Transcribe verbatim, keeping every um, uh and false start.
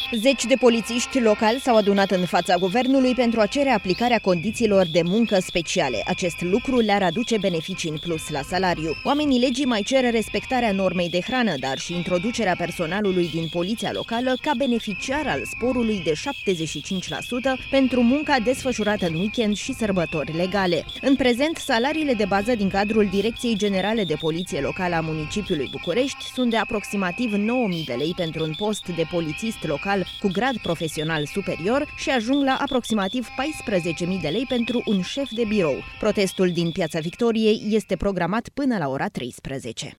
Zeci de polițiști locali s-au adunat în fața guvernului pentru a cere aplicarea condițiilor de muncă speciale. Acest lucru le-ar aduce beneficii în plus la salariu. Oamenii legii mai cer respectarea normei de hrană, dar și introducerea personalului din poliția locală ca beneficiar al sporului de șaptezeci și cinci la sută pentru munca desfășurată în weekend și sărbători legale. În prezent, salariile de bază din cadrul Direcției Generale de Poliție Locală a municipiului București sunt de aproximativ nouă mii de lei pentru un post de polițist local cu grad profesional superior și ajung la aproximativ paisprezece mii de lei pentru un șef de birou. Protestul din Piața Victoriei este programat până la ora treisprezece.